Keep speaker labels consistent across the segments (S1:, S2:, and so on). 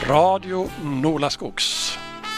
S1: Radio Nolaskogs.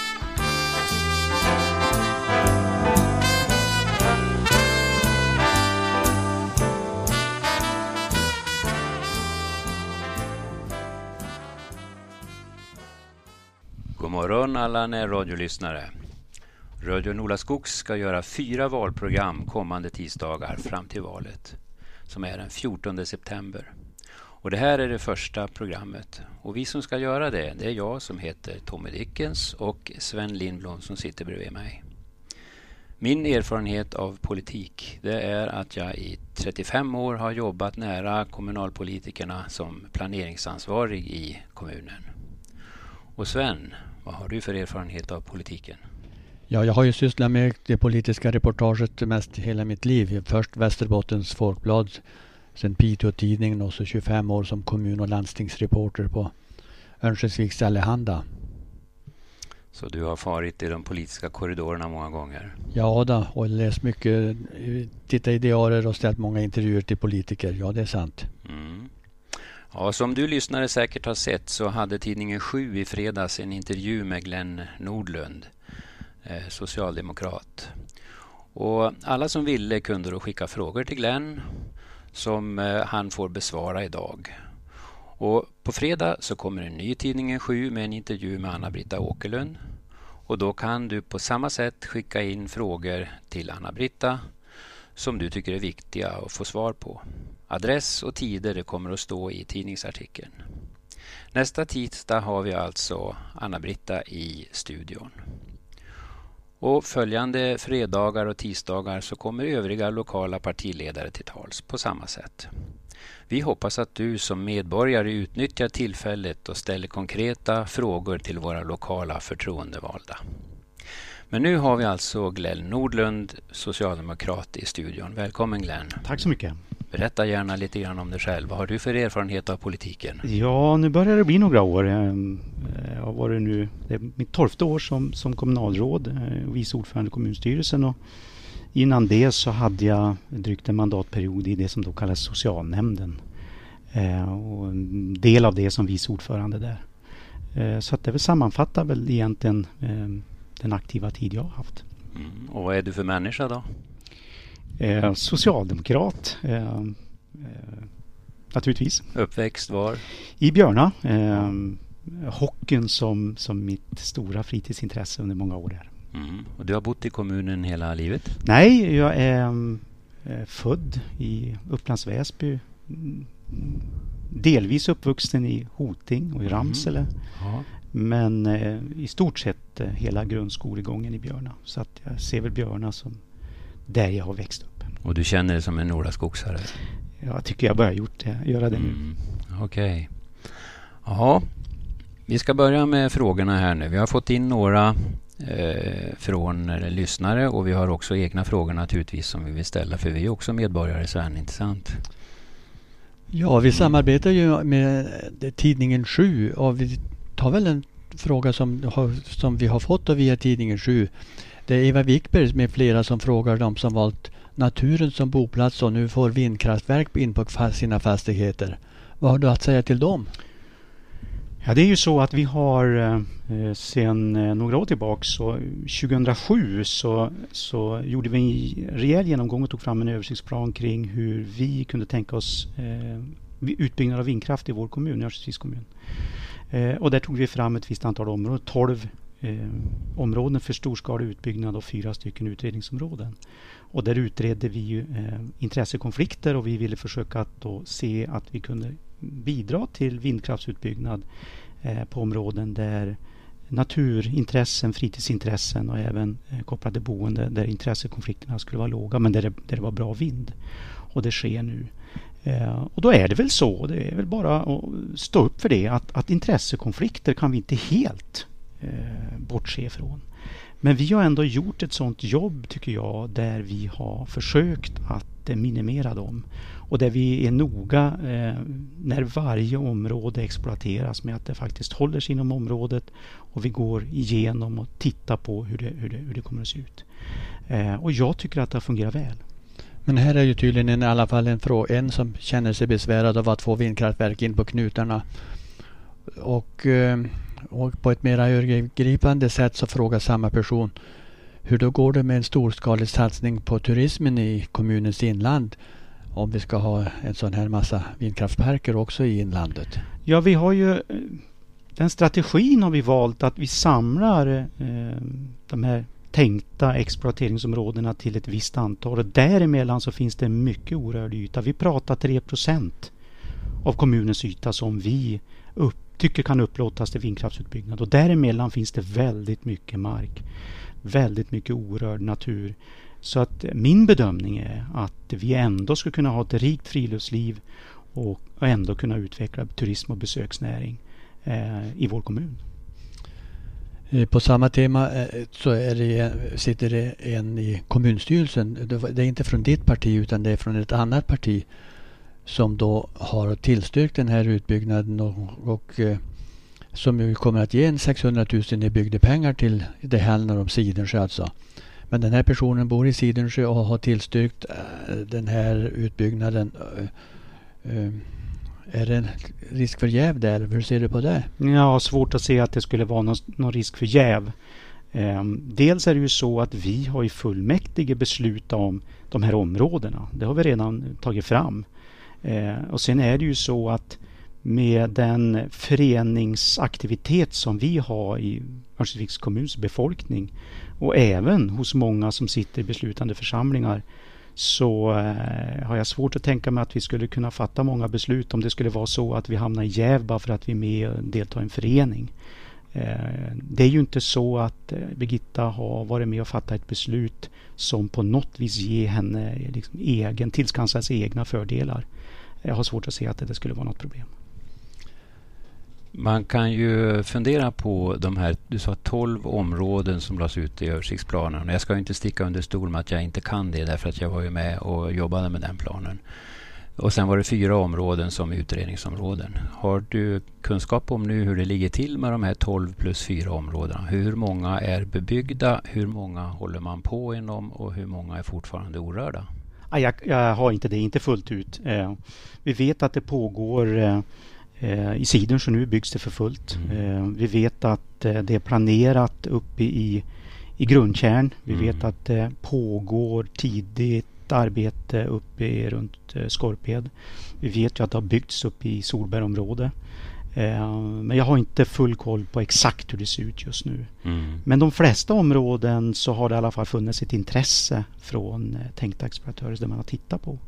S2: God morgon alla radiolyssnare. Radio Nolaskogs ska göra 4 valprogram kommande tisdagar fram till valet, som är den 14 september. Och det här är det första programmet. Och vi som ska göra det är jag som heter Tommy Dickens och Sven Lindblom som sitter bredvid mig. Min erfarenhet av politik, det är att jag i 35 år har jobbat nära kommunalpolitikerna som planeringsansvarig i kommunen. Och Sven, vad har du för erfarenhet av politiken?
S3: Ja, jag har ju sysslat med det politiska reportaget mest hela mitt liv. Först Västerbottens Folkblad, sen Piteå-tidningen och så 25 år som kommun- och landstingsreporter på Örnsköldsviks Allehanda.
S2: Så du har farit i de politiska korridorerna många gånger?
S3: Ja då, och läst mycket, tittat i diarier och ställt många intervjuer till politiker. Ja, det är sant.
S2: Mm. Ja, som du lyssnare säkert har sett så hade tidningen 7 i fredags en intervju med Glenn Nordlund, socialdemokrat. Och alla som ville kunde då skicka frågor till Glenn som han får besvara idag. Och på fredag så kommer en ny tidningen 7 med en intervju med Anna-Britta Åkerlund. Och då kan du på samma sätt skicka in frågor till Anna-Britta som du tycker är viktiga att få svar på. Adress och tider det kommer att stå i tidningsartikeln. Nästa tisdag har vi alltså Anna-Britta i studion. Och följande fredagar och tisdagar så kommer övriga lokala partiledare till tals på samma sätt. Vi hoppas att du som medborgare utnyttjar tillfället och ställer konkreta frågor till våra lokala förtroendevalda. Men nu har vi alltså Glenn Nordlund, socialdemokrat, i studion. Välkommen Glenn.
S4: Tack så mycket.
S2: Berätta gärna lite grann om dig själv. Vad har du för erfarenhet av politiken?
S4: Ja, nu börjar det bli några år. Jag har varit nu, det är mitt 12:e år som kommunalråd, vice ordförande i kommunstyrelsen, och innan det så hade jag drygt en mandatperiod i det som då kallas socialnämnden. Och en del av det som vice ordförande där. Så att det väl sammanfattar väl egentligen den aktiva tid jag har haft.
S2: Mm. Och vad är du för människa då?
S4: Socialdemokrat, naturligtvis.
S2: Uppväxt var?
S4: I Björna. Hockeyn som mitt stora fritidsintresse under många år där.
S2: Mm. Och du har bott i kommunen hela livet?
S4: Nej, jag är född i Upplands Väsby. Delvis uppvuxen i Hoting och i Ramsele. Ja. Men i stort sett hela grundskolegången i Björna. Så att jag ser väl Björna som där jag har växt upp.
S2: Och du känner dig som en nolaskogsare?
S4: Jag tycker jag börjar göra det nu.
S2: Okej. Ja, vi ska börja med frågorna här nu. Vi har fått in några från lyssnare och vi har också egna frågor naturligtvis som vi vill ställa, för vi är också medborgare, Sven, inte sant?
S3: Ja, vi samarbetar ju med tidningen 7 och vi tar väl en fråga som vi har fått via tidningen 7. Det är Eva Wikberg med flera som frågar dem som valt naturen som boplats och nu får vindkraftverk in på sina fastigheter. Vad har du att säga till dem?
S4: Ja, det är ju så att vi har sedan några år tillbaka, så 2007 så gjorde vi en rejäl genomgång och tog fram en översiktsplan kring hur vi kunde tänka oss utbyggnad av vindkraft i vår kommun, Örnsköldsviks kommun. Och där tog vi fram ett visst antal områden, 12 områden för storskalig utbyggnad och 4 stycken utredningsområden. Och där utredde vi ju intressekonflikter och vi ville försöka att då se att vi kunde bidra till vindkraftsutbyggnad på områden där naturintressen, fritidsintressen och även kopplade boende där intressekonflikterna skulle vara låga men där det var bra vind. Och det sker nu. Och då är det väl så, det är väl bara att stå upp för det, att intressekonflikter kan vi inte helt bortse ifrån. Men vi har ändå gjort ett sånt jobb, tycker jag, där vi har försökt att minimera dem. Och där vi är noga när varje område exploateras med att det faktiskt håller sig inom området och vi går igenom och tittar på hur det kommer att se ut. Och jag tycker att det fungerar väl.
S3: Men här är ju tydligen i alla fall en som känner sig besvärad av att få vindkraftverk in på knutarna. Och Och på ett mer övergripande sätt så frågar samma person hur då går det med en storskalig satsning på turismen i kommunens inland om vi ska ha en sån här massa vindkraftsparker också i inlandet?
S4: Ja, vi har ju den strategin har vi valt att vi samlar de här tänkta exploateringsområdena till ett visst antal och däremellan så finns det mycket orörd yta. Vi pratar 3% av kommunens yta som vi tycker kan upplåtas till vindkraftsutbyggnad och däremellan finns det väldigt mycket mark, väldigt mycket orörd natur. Så att min bedömning är att vi ändå ska kunna ha ett rikt friluftsliv och ändå kunna utveckla turism och besöksnäring i vår kommun.
S3: På samma tema så sitter det en i kommunstyrelsen. Det är inte från ditt parti utan det är från ett annat parti som då har tillstyrkt den här utbyggnaden och som ju kommer att ge en 600 000 i bygdepengar till det handlar om Sidensjö alltså. Men den här personen bor i Sidensjö och har tillstyrkt den här utbyggnaden. Är det en risk för jäv där? Hur ser du på det?
S4: Ja, svårt att se att det skulle vara någon risk för jäv. Dels är det ju så att vi har i fullmäktige beslutat om de här områdena. Det har vi redan tagit fram. Och sen är det ju så att med den föreningsaktivitet som vi har i Örnsköldsviks kommuns befolkning och även hos många som sitter i beslutande församlingar så har jag svårt att tänka mig att vi skulle kunna fatta många beslut om det skulle vara så att vi hamnar i jäv bara för att vi är med och deltar i en förening. Det är ju inte så att Birgitta har varit med och fattat ett beslut som på något vis ger henne liksom tillskansas egna fördelar. Jag har svårt att se att det skulle vara något problem.
S2: Man kan ju fundera på de här, du sa 12 områden som lades ut i översiktsplanen. Jag ska ju inte sticka under stol med att jag inte kan det därför att jag var ju med och jobbade med den planen. Och sen var det 4 områden som utredningsområden. Har du kunskap om nu hur det ligger till med de här 12 plus 4 områdena? Hur många är bebyggda, hur många håller man på inom och hur många är fortfarande orörda?
S4: Jag har inte det, inte fullt ut. Vi vet att det pågår i Sidensjö nu byggs det för fullt. Vi vet att det är planerat uppe i grundkärn. Vi vet att det pågår tidigt arbete uppe runt Skorped. Vi vet ju att det har byggts upp i Solbergområdet. Men jag har inte full koll på exakt hur det ser ut just nu. Men de flesta områden så har det i alla fall funnits ett intresse från tänkta exploatörer där man har tittat på.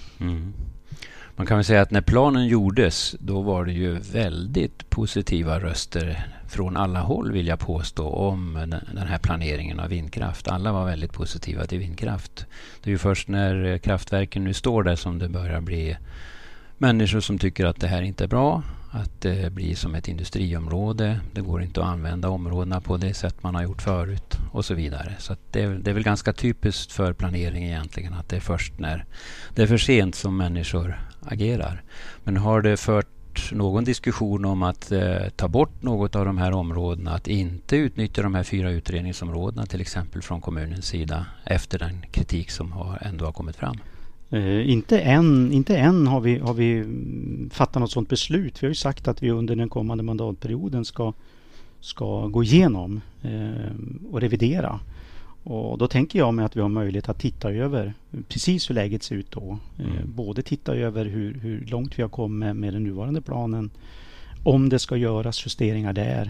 S2: Man kan väl säga att när planen gjordes då var det ju väldigt positiva röster från alla håll vill jag påstå om den här planeringen av vindkraft. Alla var väldigt positiva till vindkraft. Det är ju först när kraftverken nu står där som det börjar bli människor som tycker att det här inte är bra. Att det blir som ett industriområde. Det går inte att använda områdena på det sätt man har gjort förut och så vidare. Så att det är väl ganska typiskt för planering egentligen att det är först när det är för sent som människor agerar. Men har det fört någon diskussion om att ta bort något av de här områdena, att inte utnyttja de här 4 utredningsområdena till exempel från kommunens sida efter den kritik som ändå har kommit fram?
S4: Inte än har vi fattat något sådant beslut. Vi har ju sagt att vi under den kommande mandatperioden ska gå igenom och revidera. Och då tänker jag mig att vi har möjlighet att titta över precis hur läget ser ut då. Både titta över hur långt vi har kommit med den nuvarande planen. Om det ska göras justeringar där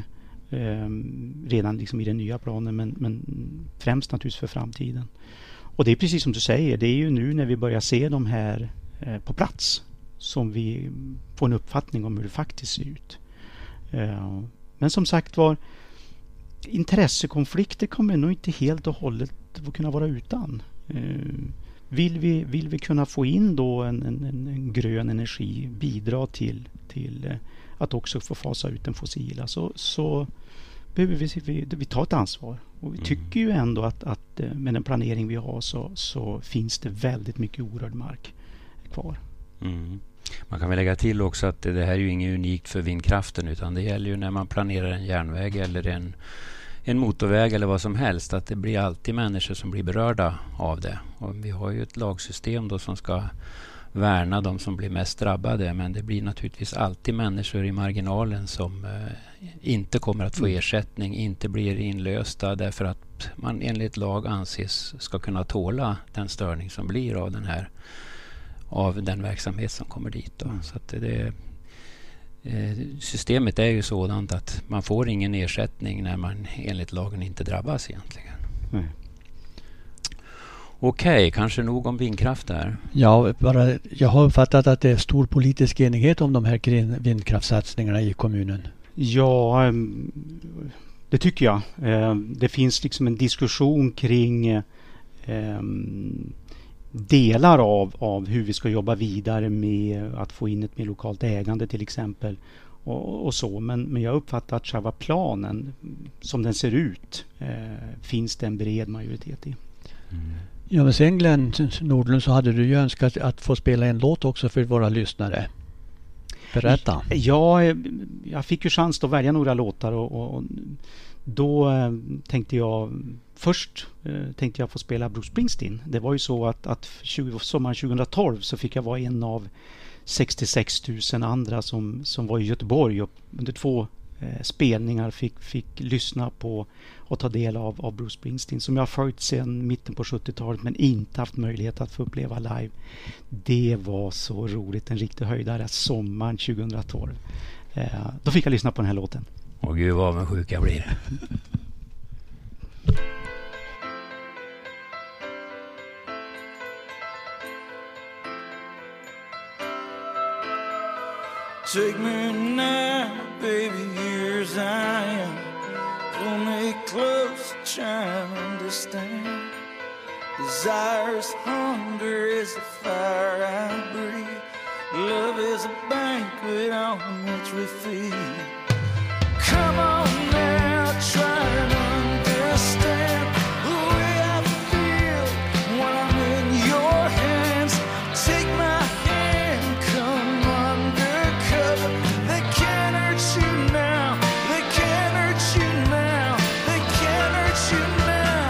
S4: redan liksom i den nya planen men främst naturligtvis för framtiden. Och det är precis som du säger, det är ju nu när vi börjar se de här på plats som vi får en uppfattning om hur det faktiskt ser ut. Men som sagt var, intressekonflikter kommer nog inte helt och hållet att kunna vara utan. Vill vi kunna få in då en grön energi, bidra till att också få fasa ut den fossila så behöver vi ta ett ansvar. Och vi tycker ju ändå att med den planering vi har så finns det väldigt mycket orörd mark kvar.
S2: Man kan väl lägga till också att det här är ju inget unikt för vindkraften utan det gäller ju när man planerar en järnväg eller en motorväg eller vad som helst att det blir alltid människor som blir berörda av det. Och vi har ju ett lagsystem då som ska värna de som blir mest drabbade, men det blir naturligtvis alltid människor i marginalen som inte kommer att få ersättning, inte blir inlösta därför att man enligt lag anses ska kunna tåla den störning som blir av den verksamhet som kommer dit då. Så att systemet är ju sådant att man får ingen ersättning när man enligt lagen inte drabbas egentligen. Okej, kanske nog om vindkraft där.
S3: Ja, jag har uppfattat att det är stor politisk enighet om de här vindkraftsatsningarna i kommunen.
S4: Ja, det tycker jag. Det finns liksom en diskussion kring delar av hur vi ska jobba vidare med att få in ett mer lokalt ägande till exempel och så. Men jag uppfattar att själva planen som den ser ut finns det en bred majoritet i.
S3: Ja, men sen Glenn Nordlund, så hade du ju önskat att få spela en låt också för våra lyssnare. Berätta.
S4: Ja, jag fick ju chans att välja några låtar och då tänkte jag först få spela Bruce Springsteen. Det var ju så att sommaren 2012 så fick jag vara en av 66 000 andra som var i Göteborg och under 2 spelningar fick lyssna på och ta del av Bruce Springsteen som jag har följt sedan mitten på 70-talet men inte haft möjlighet att få uppleva live. Det var så roligt, en riktig höjdare sommaren 2012. Då fick jag lyssna på den här låten.
S2: Åh gud vad avundsjuk jag blir.
S5: Take me now, baby, here as I am. Pull me close, try and understand. Desire's hunger is the fire I breathe. Love is a banquet on which we feed. Come on now, try and understand the way I feel when I'm in your hands. Take my hand, come undercover. They can't hurt you now, they can't hurt you now, they can't hurt you now.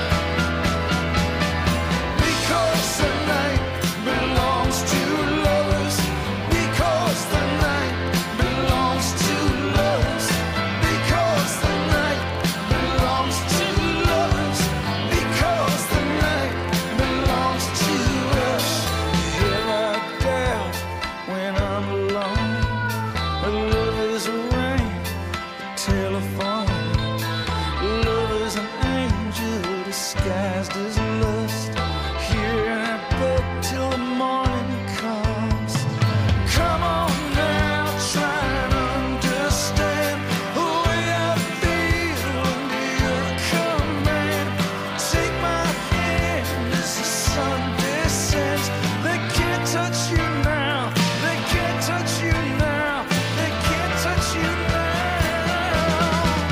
S5: Because the night belongs to lovers. Because the night belongs to lovers. Because the night belongs to lovers. Because the night belongs to us. Have I doubt when I'm alone? But love is a ring, a telephone. Love is an angel disguised as lust. Here I beg till the morning comes. Come on now, try and understand the way I feel under your command. Take my hand as the sun descends. They can't touch you now, they can't touch you now, they can't touch you now.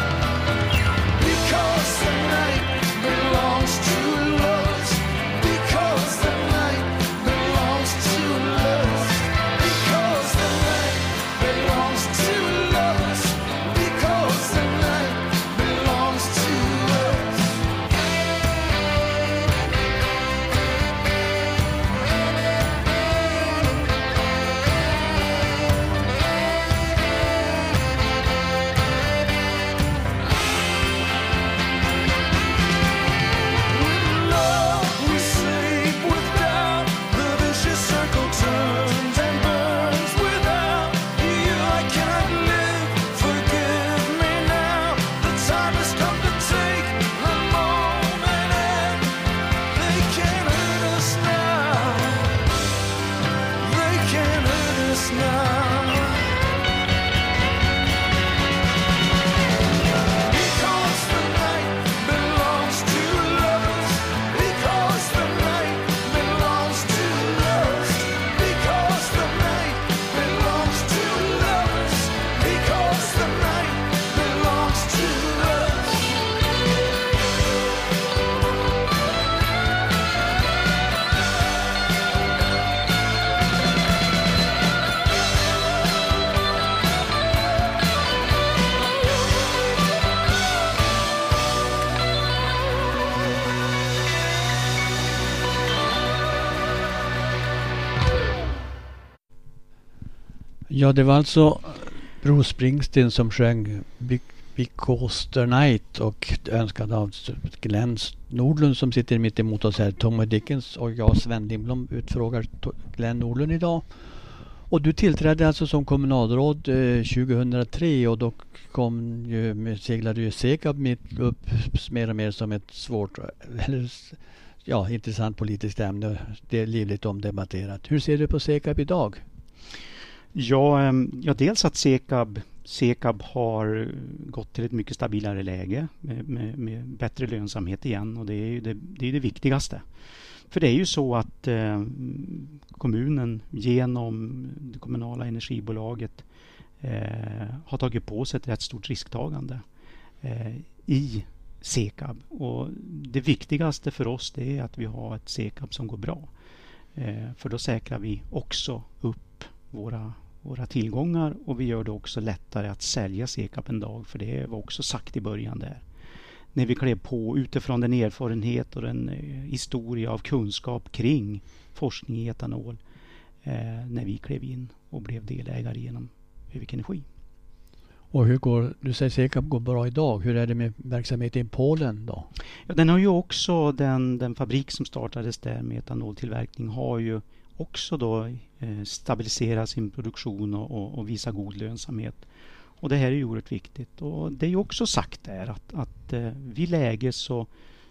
S3: Ja, det var alltså Bruce Springsteen som sjöng Because the Night och önskad av Glenn Nordlund som sitter mitt emot oss här. Tommy Dickens och jag, Sven Lindblom, utfrågar Glenn Nordlund idag. Och du tillträdde alltså som kommunalråd 2003 och då seglade ju Sekab upp mer och mer som ett svårt intressant politiskt ämne. Det är livligt omdebatterat. Hur ser du på Sekab idag?
S4: Ja, dels att Sekab har gått till ett mycket stabilare läge med bättre lönsamhet igen, och det är det viktigaste. För det är ju så att kommunen genom det kommunala energibolaget har tagit på sig ett rätt stort risktagande i Sekab. Och det viktigaste för oss det är att vi har ett Sekab som går bra. För då säkrar vi också upp våra tillgångar, och vi gör det också lättare att sälja Sekab en dag, för det var också sagt i början där. När vi klev på utifrån den erfarenhet och den historia av kunskap kring forskning i etanol när vi klev in och blev delägare genom Övik Energi.
S3: Och du säger Sekab går bra idag. Hur är det med verksamheten i Polen då?
S4: Ja, den har ju också, den fabrik som startades där med etanoltillverkning har ju också då stabiliserat sin produktion och visa god lönsamhet. Och det här är ju oerhört viktigt. Och det är ju också sagt där att vid läge så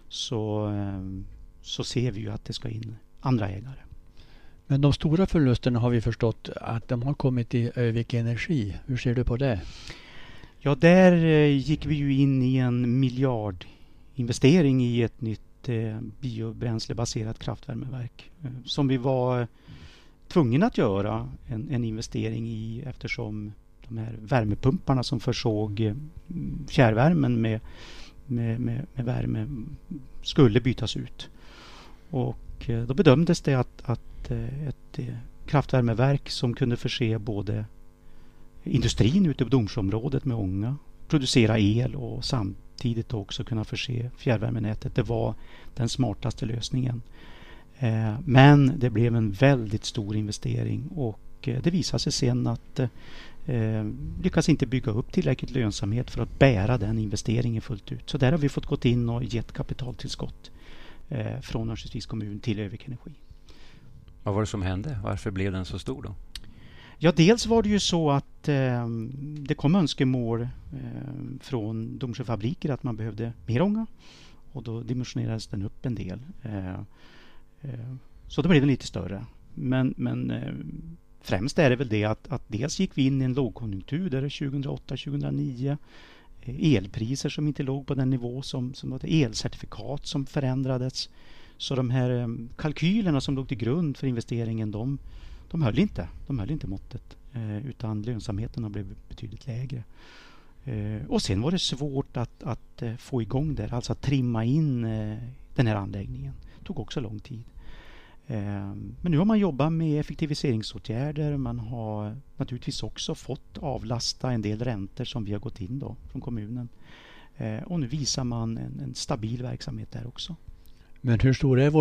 S4: ser vi ju att det ska in andra ägare.
S3: Men de stora förlusterna har vi förstått att de har kommit i Övik Energi. Hur ser du på det?
S4: Ja, där gick vi ju in i en miljardinvestering i ett nytt biobränslebaserat kraftvärmeverk som vi var tvungna att göra en investering i, eftersom de här värmepumparna som försåg fjärrvärmen med värme skulle bytas ut. Och då bedömdes det att ett kraftvärmeverk som kunde förse både industrin ute på Domsjöområdet med ånga, producera el och samtidigt också kunna förse fjärrvärmenätet, det var den smartaste lösningen. Men det blev en väldigt stor investering, och det visade sig sen att lyckas inte bygga upp tillräckligt lönsamhet för att bära den investeringen fullt ut. Så där har vi fått gått in och gett kapitaltillskott från Örnsköldsviks kommun till Övik Energi.
S2: Vad var det som hände? Varför blev den så stor då?
S4: Ja, dels var det ju så att det kom önskemål från Domsjöfabriker att man behövde mer ånga, och då dimensionerades den upp en del. Så då blev den lite större. Men främst är det väl det att dels gick vi in i en lågkonjunktur där 2008-2009. Elpriser som inte låg på den nivå som var det, elcertifikat som förändrades. Så de här kalkylerna som låg till grund för investeringen, de höll inte måttet, utan lönsamheten har blivit betydligt lägre. Och sen var det svårt att få igång det, alltså att trimma in den här anläggningen. Det tog också lång tid. Men nu har man jobbat med effektiviseringsåtgärder. Man har naturligtvis också fått avlasta en del räntor som vi har gått in då från kommunen. Och nu visar man en stabil verksamhet där också.
S3: Men hur stor är vår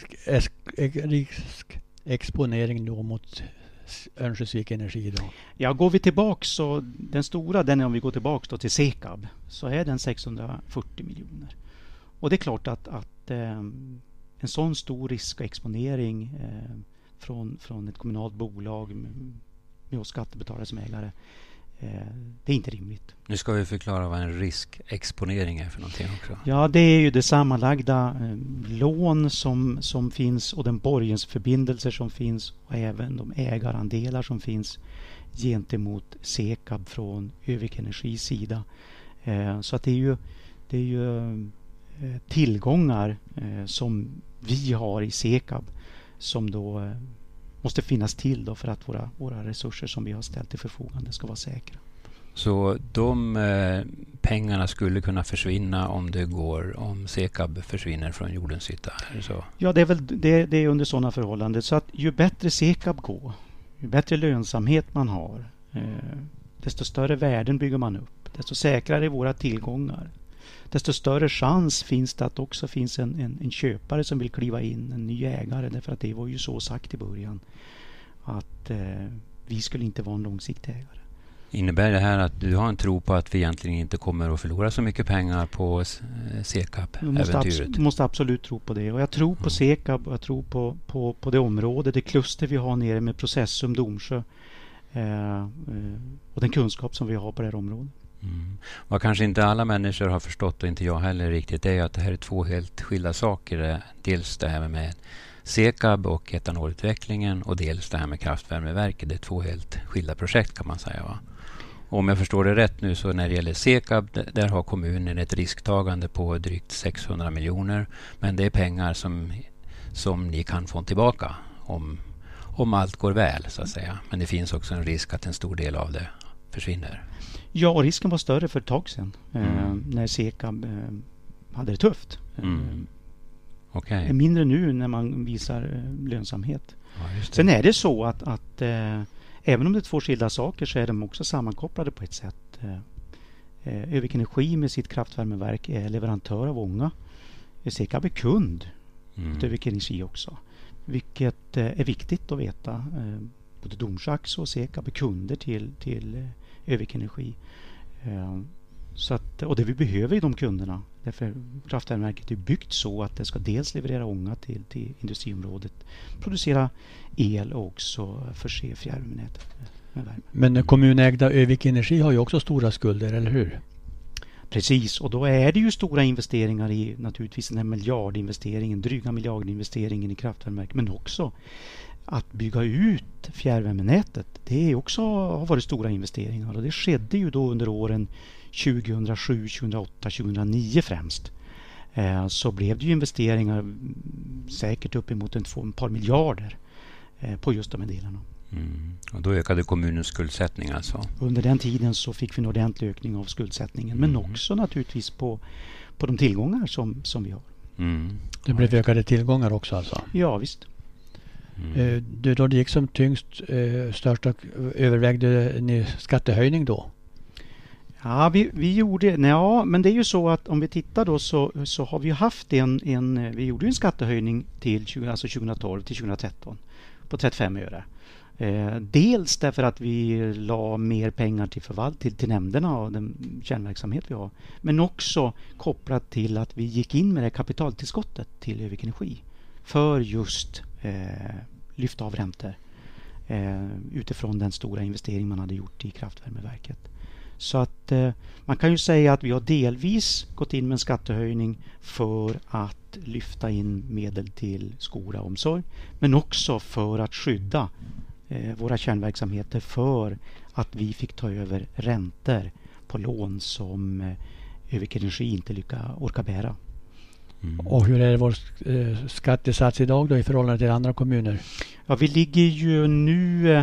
S3: riskexponering då mot Örnsköldsvik Energi då?
S4: Ja, går vi tillbaka så den stora, den om vi går tillbaka då till Sekab, så är den 640 miljoner. Och det är klart att en sån stor riskexponering från ett kommunalt bolag med oss skattebetalare som ägare, det är inte rimligt.
S2: Nu ska vi förklara vad en riskexponering är för någonting också.
S4: Ja, det är ju det sammanlagda lån som finns och den borgensförbindelser som finns, och även de ägarandelar som finns gentemot Sekab från Övik Energis sida. Så att det är ju tillgångar som vi har i Sekab som då måste finnas till då för att våra resurser som vi har ställt till förfogande ska vara säkra. Så
S2: de pengarna skulle kunna försvinna om Sekab försvinner från jordens yta? Så?
S4: Ja, det är under sådana förhållanden. Så att ju bättre Sekab går, ju bättre lönsamhet man har, desto större värden bygger man upp, desto säkrare är våra tillgångar. Desto större chans finns det att också finns en köpare som vill kliva in, en ny ägare, därför att det var ju så sagt i början att vi skulle inte vara en långsiktig ägare.
S2: Innebär det här att du har en tro på att vi egentligen inte kommer att förlora så mycket pengar på Sekab-äventyret?
S4: Du måste absolut tro på det. Och jag tror på Sekab och jag tror på det område, det kluster vi har nere med Processum, Domsjö och den kunskap som vi har på det här området.
S2: Vad kanske inte alla människor har förstått och inte jag heller riktigt, det är att det här är två helt skilda saker. Dels det här med Sekab och etanolutvecklingen och dels det här med kraftvärmeverket. Det är två helt skilda projekt kan man säga, va? Om jag förstår det rätt nu så när det gäller Sekab, där har kommunen ett risktagande på drygt 600 miljoner. Men det är pengar som ni kan få tillbaka om allt går väl så att säga. Men det finns också en risk att en stor del av det försvinner.
S4: Ja, och risken var större för ett tag sedan när Sekab hade det tufft.
S2: Okay.
S4: Mindre nu när man visar lönsamhet.
S2: Ja,
S4: sen är det så att även om det är två skilda saker så är de också sammankopplade på ett sätt. Övik Energi med sitt kraftvärmeverk är leverantör av ånga. Sekab är kund till Övik Energi också. Vilket är viktigt att veta. Både Domsjö och Sekab är kunder till Övik Energi. Och det vi behöver i de kunderna. Därför kraftvärmeverket är byggt så att det ska dels leverera ånga till industriområdet, producera el och också förse fjärrvärmenätet med värme.
S3: Men kommunägda Övik Energi har ju också stora skulder, eller hur?
S4: Precis, och då är det ju stora investeringar i naturligtvis den här miljardinvesteringen, dryga miljardinvesteringen i kraftvärmeverk, men också att bygga ut fjärrvärmenätet. Det är också har varit stora investeringar och det skedde ju då under åren 2007, 2008, 2009 främst. Så blev det ju investeringar säkert uppemot ett par miljarder på just de här delarna.
S2: Och då ökade kommunens skuldsättning alltså?
S4: Under den tiden så fick vi en ordentlig ökning av skuldsättningen men också naturligtvis på de tillgångar som vi har.
S3: Det blev ökade tillgångar också alltså?
S4: Ja, visst.
S3: Då det gick som tyngst största övervägde ni skattehöjning då?
S4: Ja, vi gjorde, men det är ju så att om vi tittar då så har vi haft vi gjorde en skattehöjning till 2012 till 2013 på 35 öre. Dels därför att vi la mer pengar till nämnderna och den kärnverksamhet vi har. Men också kopplat till att vi gick in med det kapitaltillskottet till Övik Energi för just lyfta av räntor utifrån den stora investering man hade gjort i kraftvärmeverket. Så att man kan ju säga att vi har delvis gått in med en skattehöjning för att lyfta in medel till skola och omsorg. Men också för att skydda våra kärnverksamheter för att vi fick ta över räntor på lån som Övik Energi inte orkar bära.
S3: Och hur är vår skattesats idag då i förhållande till andra kommuner?
S4: Ja, vi ligger ju nu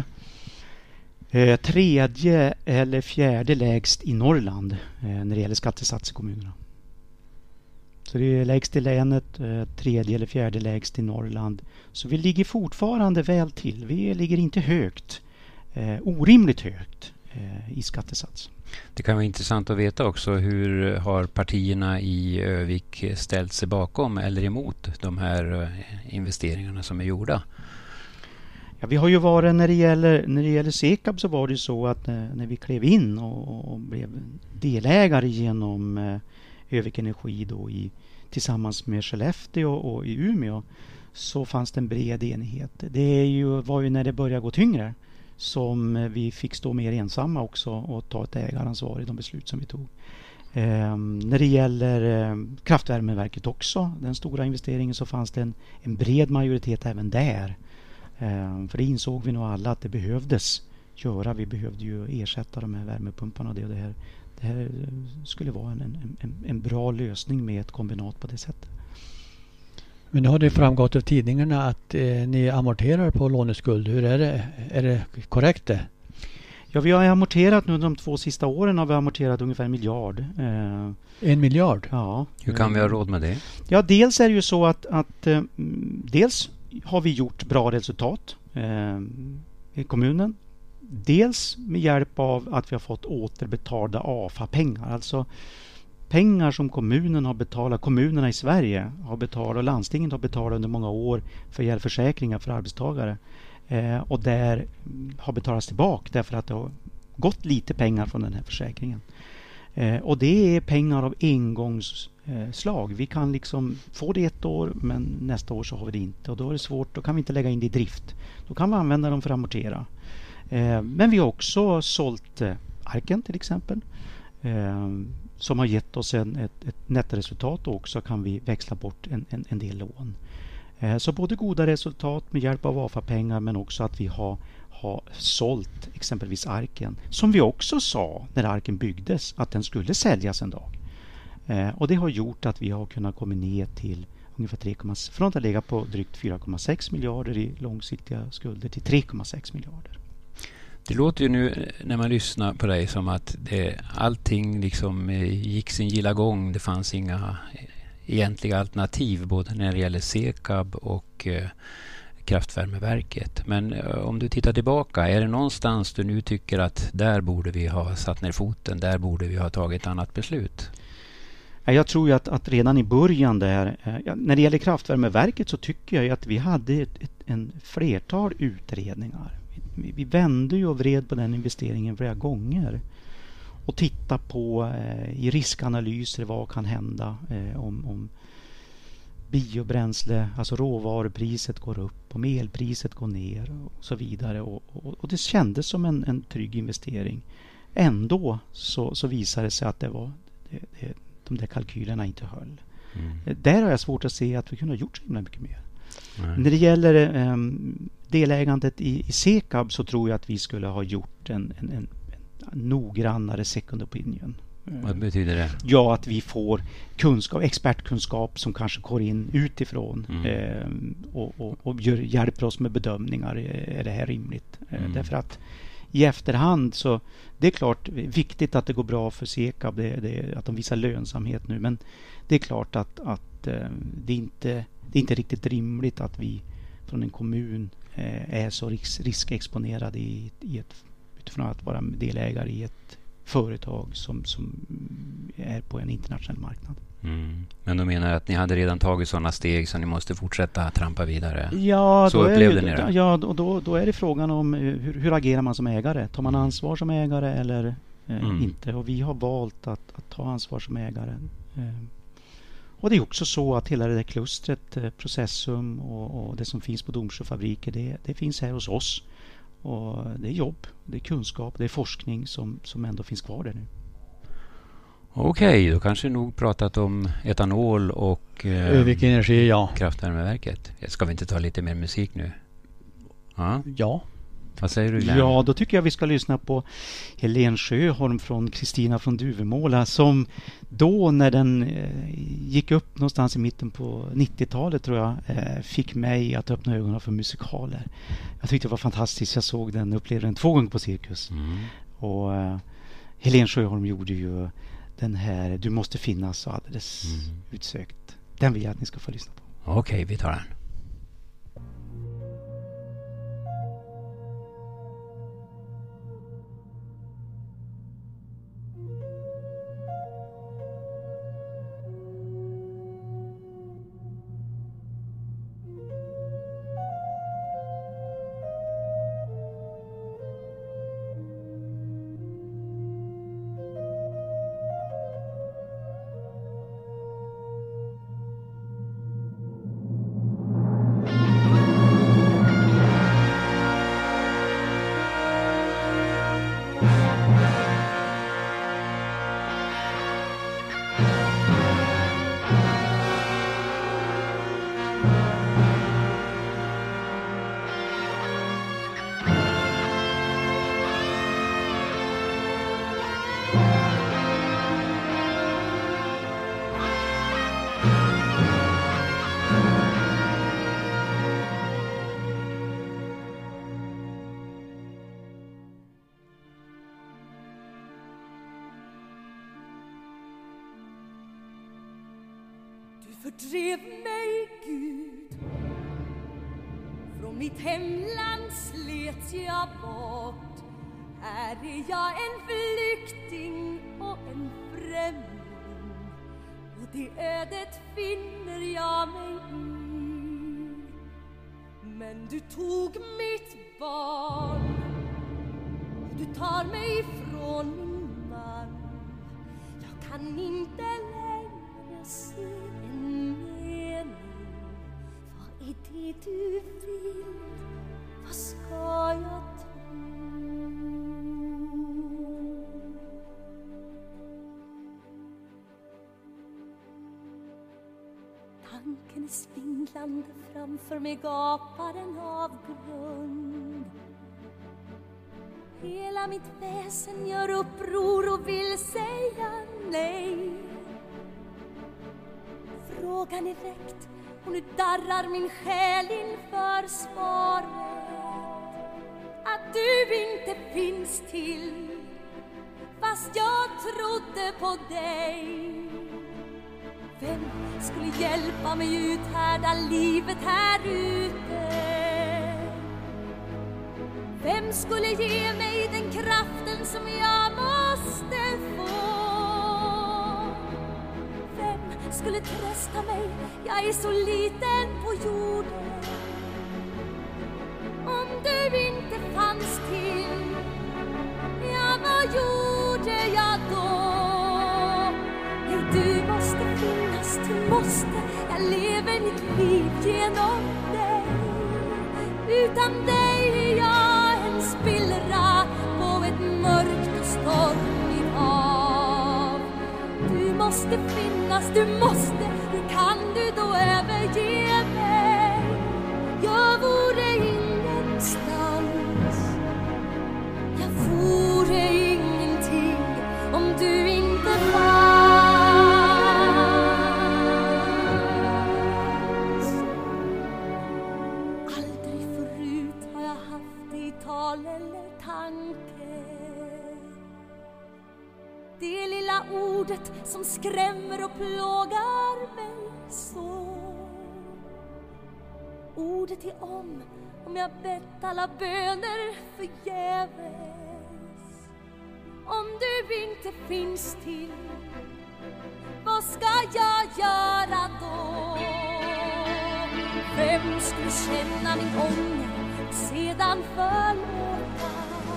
S4: tredje eller fjärde lägst i Norrland när det gäller skattesats i kommunerna. Så det är lägst i länet, tredje eller fjärde lägst i Norrland. Så vi ligger fortfarande väl till. Vi ligger inte högt, orimligt högt i skattesats.
S2: Det kan vara intressant att veta också hur har partierna i Övik ställt sig bakom eller emot de här investeringarna som är gjorda?
S4: Ja, vi har ju varit när det gäller Sekab så var det så att när vi klev in och blev delägare genom Övik Energi då tillsammans med Skellefteå och i Umeå så fanns det en bred enighet. Det var ju när det började gå tyngre som vi fick stå mer ensamma också och ta ett ägaransvar i de beslut som vi tog. När det gäller kraftvärmeverket också, den stora investeringen, så fanns det en bred majoritet även där. För det insåg vi nog alla att det behövdes göra. Vi behövde ju ersätta de här värmepumparna och det här skulle vara en bra lösning med ett kombinat på det sättet.
S3: Men nu har det framgått av tidningarna att ni amorterar på låneskuld. Hur är det? Är det korrekt det?
S4: Ja, vi har amorterat nu de 2 sista åren har vi amorterat ungefär 1 miljard.
S3: 1 miljard?
S4: Ja.
S2: Hur kan vi ha råd med det?
S4: Ja, dels är det ju så att dels har vi gjort bra resultat i kommunen. Dels med hjälp av att vi har fått återbetalda AFA-pengar. Alltså pengar som kommunerna i Sverige har betalat och landstinget har betalat under många år för hjälpförsäkringar för arbetstagare. och där har betalats tillbaka därför att det har gått lite pengar från den här försäkringen. Och det är pengar av engångsslag. Vi kan liksom få det ett år, men nästa år så har vi det inte. Och då är det svårt, då kan vi inte lägga in det i drift. Då kan vi använda dem för att amortera. Men vi har också sålt Arken till exempel. Som har gett oss ett nettoresultat, och också kan vi växla bort en del lån. Så både goda resultat med hjälp av AFA-pengar, men också att vi har sålt exempelvis Arken, som vi också sa när Arken byggdes att den skulle säljas en dag. Och det har gjort att vi har kunnat komma ner till ungefär från att lägga på drygt 4,6 miljarder i långsiktiga skulder till 3,6 miljarder.
S2: Det låter ju nu när man lyssnar på dig som att allting liksom gick sin gilla gång. Det fanns inga egentliga alternativ både när det gäller Sekab och kraftvärmeverket. Men om du tittar tillbaka, är det någonstans du nu tycker att där borde vi ha satt ner foten, där borde vi ha tagit ett annat beslut?
S4: Jag tror ju att redan i början där, när det gäller kraftvärmeverket, så tycker jag att vi hade en flertal utredningar. Vi vände ju och vred på den investeringen flera gånger och titta på i riskanalyser vad kan hända om biobränsle, alltså råvarupriset går upp, om elpriset går ner och så vidare. Och det kändes som en trygg investering. Ändå så visade det sig att de där kalkylerna inte höll. Där har jag svårt att se att vi kunde ha gjort så himla mycket mer. När det gäller delägandet i Sekab, så tror jag att vi skulle ha gjort en noggrannare second opinion.
S2: Vad betyder det?
S4: Ja, att vi får expertkunskap som kanske går in utifrån och hjälper oss med bedömningar. Är det här rimligt? Därför att i efterhand så det är klart viktigt att det går bra för Sekab, att de visar lönsamhet nu, men det är klart att det är inte riktigt rimligt att vi från en kommun är så riskexponerade utifrån att vara delägare i ett företag som är på en internationell marknad.
S2: Men då menar jag att ni hade redan tagit sådana steg så ni måste fortsätta trampa vidare.
S4: Ja,
S2: så upplevde ni det?
S4: Ja, och då är det frågan om hur agerar man som ägare? Tar man ansvar som ägare eller inte? Och vi har valt att ta ansvar som ägare. Och det är också så att hela det där klustret, Processum och det som finns på Domsjöfabriker, det finns här hos oss. Och det är jobb, det är kunskap, det är forskning som ändå finns kvar där nu.
S2: Okej, då kanske nog pratat om etanol och
S3: Övik Energi, ja.
S2: kraftvärmeverket. Ska vi inte ta lite mer musik nu?
S3: Ja.
S2: Vad säger du, Glenn?
S4: Ja, då tycker jag vi ska lyssna på Helen Sjöholm från Kristina från Duvemåla, som då när den gick upp någonstans i mitten på 90-talet tror jag, fick mig att öppna ögonen för musikaler. Jag tyckte det var fantastiskt. Jag såg den, upplevde den 2 gånger på Cirkus. Och Helen Sjöholm gjorde ju den här Du måste finnas så alldeles utsökt. Den vill jag att ni ska få lyssna på.
S2: Okej, vi tar den.
S6: Fördrev mig Gud, från mitt hemland slet jag bort. Här är jag en flykting och en främling, och det ödet finner jag mig i. Men du tog mitt barn, du tar mig ifrån min man. Jag kan inte längre se en mening. Vad är det du vill? Vad ska jag tro? Tanken är svindlande, framför mig gapar en avgrund. Hela mitt väsen gör uppror och vill säga nej. Frågan är väckt och nu darrar min själ inför svaret. Att du inte finns till, fast jag trodde på dig. Vem skulle hjälpa mig uthärda livet här ute? Vem skulle ge mig den kraften som jag måste få? Vem skulle trösta mig? Jag är så liten på jorden. Om du inte fanns till, ja, vad gjorde jag då? Nej, du måste finnas, du måste. Jag lever mitt liv genom dig. Utan dig är jag en spillra på ett mörkt och stormigt hav. Du måste finnas, du måste. Hur kan du då överge mig? Jag vore ingenstans, jag vore ingenting om du inte fanns. Aldrig förut har jag haft det i tal eller tanke. Det lilla ordet som skrämmer och plågar mig så. Ordet är om jag bett alla böner förgäves. Om du inte finns till, vad ska jag göra då? Vem skulle känna min ånger och sedan förlåta?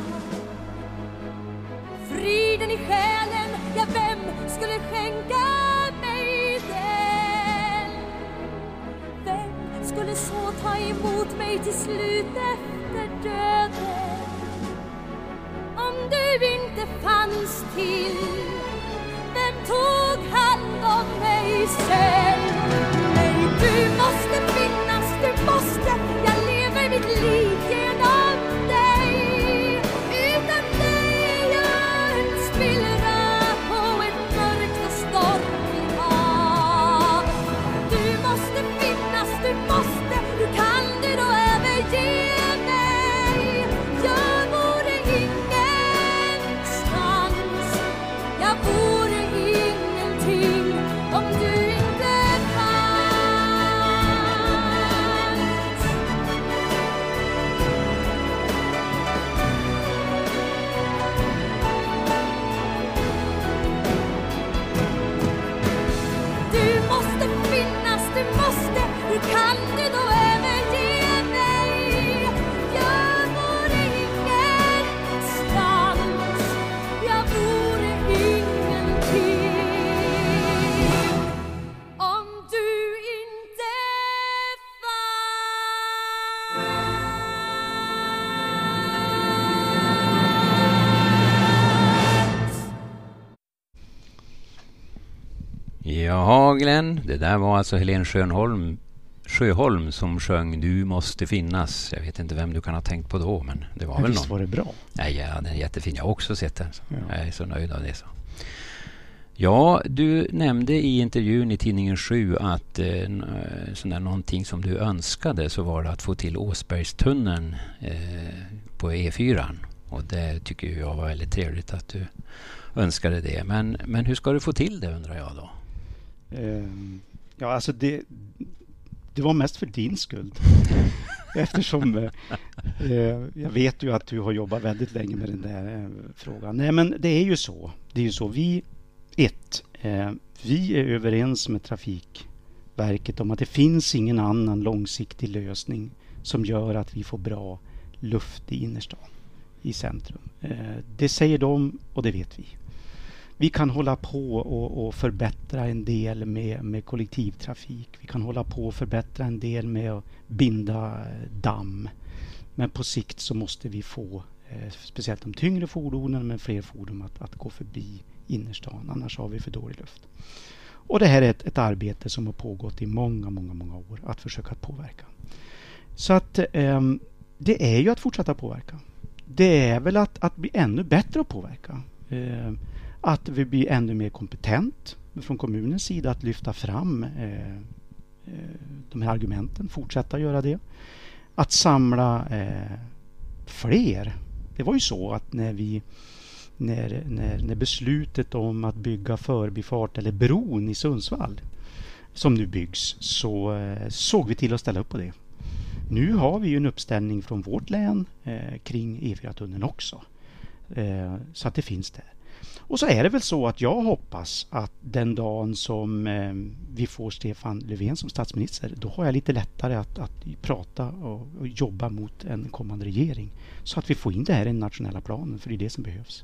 S6: Friden i själen, ja, vem skulle skänka mig den? Vem skulle så ta emot mig till slut efter döden? Om du inte fanns till, vem tog hand om mig sen? Nej, du måste finnas, du måste. Jag lever mitt liv genom dig. Utan dig är jag en spillra på ett mörkt och stormigt hav. Du måste finnas, du måste. Hur kan du då överge mig? Jag vore ingenstans, jag vore ingenting om du inte fanns. Du måste finnas, du måste. Hur kan du då överge mig? Jag vore ingenstans, jag vore ingenting om du inte fanns.
S2: Ja, Glenn, det där var alltså Helen Sjöholm som sjöng Du måste finnas. Jag vet inte vem du kan ha tänkt på då, men det var väl
S4: Visst
S2: någon.
S4: var det bra.
S2: Ja, den är jättefin. Jag har också sett den.
S4: Ja.
S2: Jag är så nöjd av det. Så. Ja, du nämnde i intervjun i tidningen 7 att någonting som du önskade så var det att få till Åsbergstunneln på E4. Och det tycker jag var väldigt trevligt att du önskade det. Men hur ska du få till det, undrar jag då?
S4: Ja, alltså det var mest för din skull. Eftersom jag vet ju att du har jobbat väldigt länge med den där frågan. Nej, men det är ju så. Vi är överens med Trafikverket om att det finns ingen annan långsiktig lösning som gör att vi får bra luft i innerstan, i centrum. Det säger de och det vet vi. Vi kan hålla på och förbättra en del med kollektivtrafik. Vi kan hålla på och förbättra en del med att binda damm. Men på sikt så måste vi få speciellt de tyngre fordonen men fler fordon att gå förbi innerstan. Annars har vi för dålig luft. Och det här är ett arbete som har pågått i många år att försöka påverka. Så att det är ju att fortsätta påverka. Det är väl att bli ännu bättre att påverka. Att vi blir ännu mer kompetent från kommunens sida att lyfta fram de här argumenten, fortsätta göra det. Att samla fler. Det var ju så att när beslutet om att bygga förbifart eller bron i Sundsvall som nu byggs, så såg vi till att ställa upp på det. Nu har vi ju en uppställning från vårt län kring E4-tunneln också. Så att det finns där. Och så är det väl så att jag hoppas att den dagen som vi får Stefan Löfven som statsminister, då har jag lite lättare att prata och jobba mot en kommande regering. Så att vi får in det här i den nationella planen, för det är det som behövs.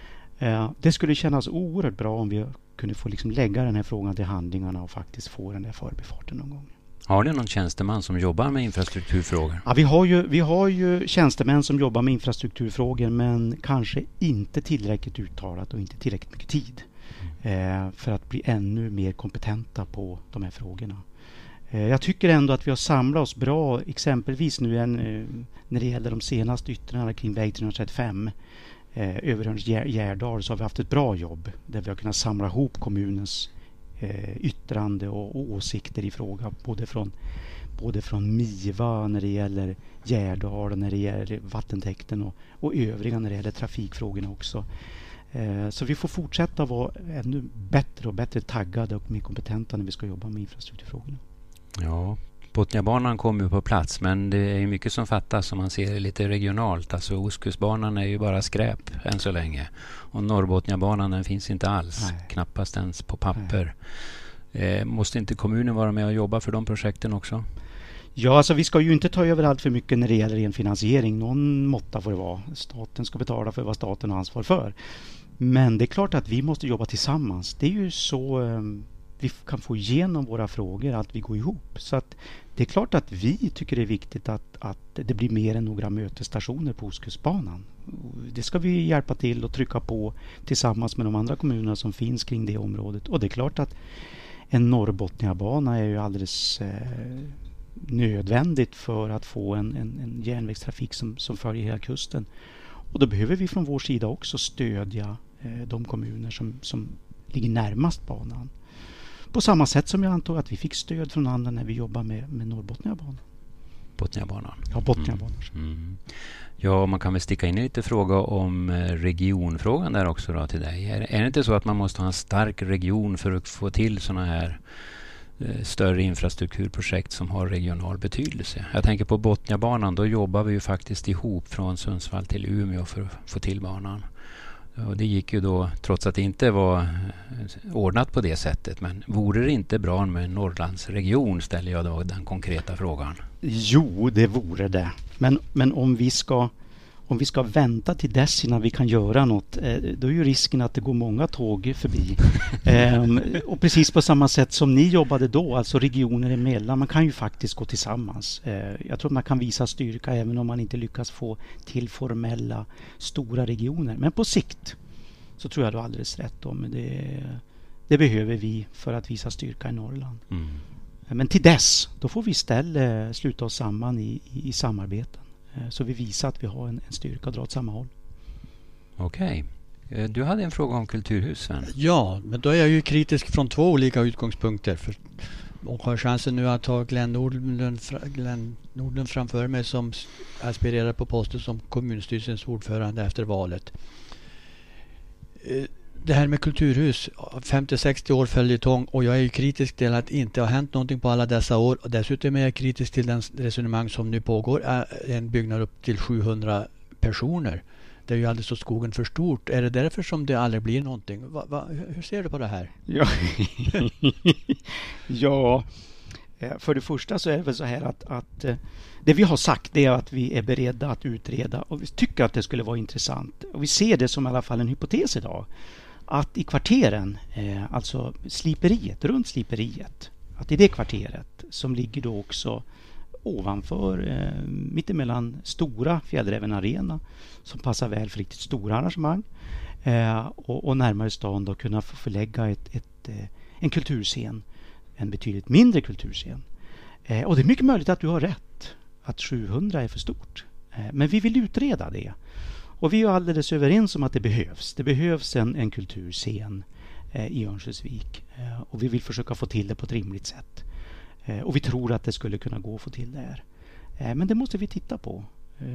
S4: Det skulle kännas oerhört bra om vi kunde få liksom lägga den här frågan till handlingarna och faktiskt få den där förbifarten någon gång.
S2: Har ni någon tjänsteman som jobbar med infrastrukturfrågor?
S4: Ja, vi har ju tjänstemän som jobbar med infrastrukturfrågor, men kanske inte tillräckligt uttalat och inte tillräckligt mycket tid för att bli ännu mer kompetenta på de här frågorna. Jag tycker ändå att vi har samlat oss bra, exempelvis nu när det gäller de senaste yttrandena kring väg 335 över Gärdal, så har vi haft ett bra jobb där vi har kunnat samla ihop kommunens yttrande och åsikter i fråga, både från MIVA när det gäller Gärdal, när det gäller vattentäkten och övriga när det gäller trafikfrågorna också. Så vi får fortsätta vara ännu bättre och bättre taggade och mer kompetenta när vi ska jobba med infrastrukturfrågorna.
S2: Ja, Botniabanan kommer ju på plats, men det är ju mycket som fattas om man ser det lite regionalt. Alltså Ostkustbanan är ju bara skräp än så länge. Och Norrbotniabanan, den finns inte alls. Nej. Knappast ens på papper. Måste inte kommunen vara med och jobba för de projekten också?
S4: Ja, alltså vi ska ju inte ta över allt för mycket när det gäller en finansiering. Någon måtta får det vara. Staten ska betala för vad staten har ansvar för. Men det är klart att vi måste jobba tillsammans. Det är ju så vi kan få igenom våra frågor, att vi går ihop. Så att det är klart att vi tycker det är viktigt att det blir mer än några mötesstationer på Ostkustbanan. Det ska vi hjälpa till och trycka på tillsammans med de andra kommunerna som finns kring det området. Och det är klart att en Norrbotniabana är ju alldeles nödvändigt för att få en järnvägstrafik som följer hela kusten. Och då behöver vi från vår sida också stödja de kommuner som ligger närmast banan. På samma sätt som jag antog att vi fick stöd från andra när vi jobbar med Norrbotniabanan.
S2: Botniabanan.
S4: Ja, Botniabanan.
S2: Mm. Ja, man kan väl sticka in en lite fråga om regionfrågan där också då till dig. Är det inte så att man måste ha en stark region för att få till sådana här större infrastrukturprojekt som har regional betydelse? Jag tänker på Botniabanan, då jobbar vi ju faktiskt ihop från Sundsvall till Umeå för att få till banan. Och det gick ju då, trots att det inte var ordnat på det sättet. Men vore det inte bra med en Norrlandsregion, ställer jag då den konkreta frågan.
S4: Jo, det vore det. Men om vi ska vänta till dess innan vi kan göra något, då är ju risken att det går många tåg förbi. Och precis på samma sätt som ni jobbade då, alltså regioner emellan, man kan ju faktiskt gå tillsammans. Jag tror att man kan visa styrka även om man inte lyckas få till formella stora regioner. Men på sikt så tror jag du har alldeles rätt om det behöver vi för att visa styrka i Norrland. Mm. Men till dess, då får vi istället sluta oss samman i samarbeten. Så vi visar att vi har en styrka att dra åt samma håll.
S2: Okej. Du hade en fråga om kulturhusen.
S3: Ja, men då är jag ju kritisk från två olika utgångspunkter. Och har chansen nu att ta Glenn Nordlund framför mig som aspirerar på posten som kommunstyrelsens ordförande efter valet. Det här med kulturhus, 50-60 år följetong, och jag är ju kritisk till att inte har hänt någonting på alla dessa år. Och dessutom är jag kritisk till den resonemang som nu pågår, en byggnad upp till 700 personer. Det är ju alldeles så skogen för stort. Är det därför som det aldrig blir någonting? Hur ser du på det här?
S4: Ja, För det första så är det väl så här att det vi har sagt är att vi är beredda att utreda och vi tycker att det skulle vara intressant. Och vi ser det som i alla fall en hypotes idag. Att i kvarteren, alltså sliperiet, runt sliperiet, att i det kvarteret som ligger då också ovanför, mittemellan stora Fjällräven Arena som passar väl för riktigt stora arrangemang och närmare stan då kunna få förlägga en kulturscen, en betydligt mindre kulturscen. Och det är mycket möjligt att du har rätt, att 700 är för stort. Men vi vill utreda det. Och vi är alldeles överens om att det behövs. Det behövs en kulturscen i Örnsköldsvik. Och vi vill försöka få till det på ett rimligt sätt. Och vi tror att det skulle kunna gå att få till det här. Men det måste vi titta på.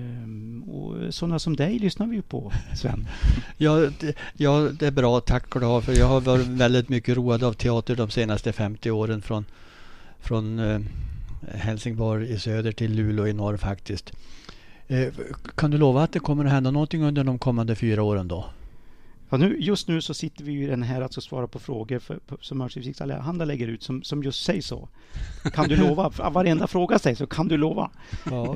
S4: Och sådana som dig lyssnar vi ju på, Sven.
S3: Ja, det är bra, tack och lov. För jag har varit väldigt mycket road av teater de senaste 50 åren från Helsingborg i söder till Luleå i norr faktiskt. Kan du lova att det kommer att hända någonting under de kommande 4 åren då?
S4: Ja, just nu så sitter vi i den här att svara på frågor som Örnsköldsviks Allehanda lägger ut som just säger så. Kan du lova? Varenda fråga säger så, kan du lova? Ja.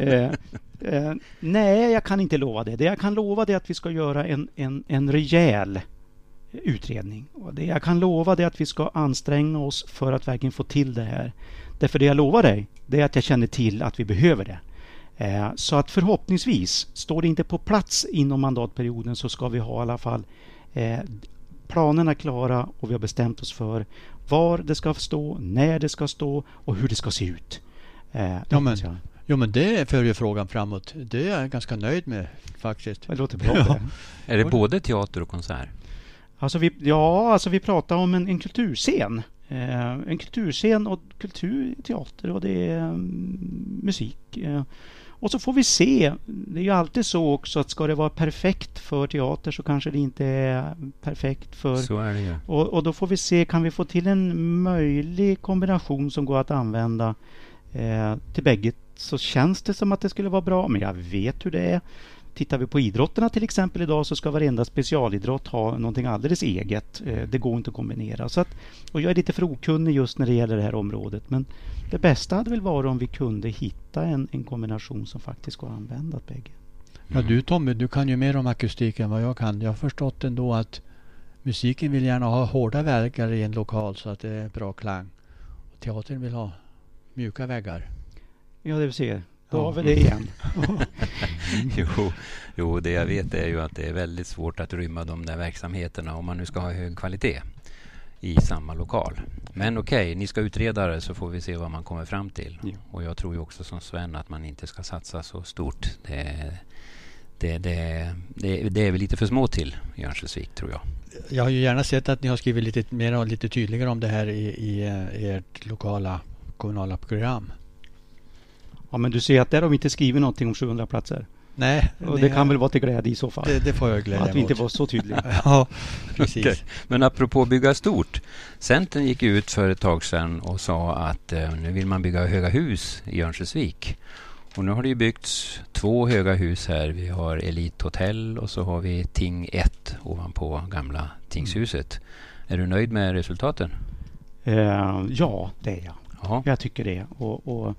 S4: Nej, jag kan inte lova det. Det jag kan lova är att vi ska göra en rejäl utredning. Och det jag kan lova är att vi ska anstränga oss för att verkligen få till det här. Därför det jag lovar dig, det är att jag känner till att vi behöver det. Så att förhoppningsvis, står det inte på plats inom mandatperioden så ska vi ha i alla fall planerna klara och vi har bestämt oss för var det ska stå, när det ska stå och hur det ska se ut.
S3: Jo men det för ju frågan framåt. Det är jag ganska nöjd med faktiskt.
S4: Det låter bra. Ja.
S2: Är det både teater och konsert?
S4: Alltså vi pratar om en kulturscen. En kulturscen och kulturteater och det är musik. Och så får vi se. Det är ju alltid så också att ska det vara perfekt för teater så kanske det inte är perfekt för...
S2: Så är det ju.
S4: Och då får vi se, kan vi få till en möjlig kombination som går att använda till bägge, så känns det som att det skulle vara bra. Men jag vet hur det är. Tittar vi på idrotterna till exempel idag så ska varenda specialidrott ha någonting alldeles eget. Det går inte att kombinera. Och jag är lite för okunnig just när det gäller det här området. Men det bästa hade väl varit om vi kunde hitta en kombination som faktiskt går att använda bägge.
S3: Ja, du Tommy, du kan ju mer om akustik än vad jag kan. Jag har förstått ändå att musiken vill gärna ha hårda väggar i en lokal så att det är bra klang. Och teatern vill ha mjuka väggar.
S4: Ja, det vill se. Då har vi det igen.
S2: Jo, det jag vet är ju att det är väldigt svårt att rymma de där verksamheterna om man nu ska ha hög kvalitet i samma lokal. Men okej, ni ska utreda det så får vi se vad man kommer fram till. Ja. Och jag tror ju också som Sven att man inte ska satsa så stort. Det är väl lite för små till i Örnsköldsvik, tror jag. Jag
S3: har ju gärna sett att ni har skrivit lite mer och lite tydligare om det här i ert lokala kommunala program.
S4: Ja, men du ser att där har vi inte skrivit någonting om 700 platser.
S3: Nej.
S4: Och det kan väl vara till glädje i så fall.
S3: Det får jag glädja
S4: att vi inte var så tydliga.
S3: Ja, precis.
S2: Okay. Men apropå bygga stort. Centern gick ut för ett tag sedan och sa att nu vill man bygga höga hus i Örnsköldsvik. Och nu har det ju byggts 2 höga hus här. Vi har Elithotell och så har vi Ting 1 ovanpå gamla Tingshuset. Är du nöjd med resultaten?
S4: Ja, det är jag. Aha. Jag tycker det. Och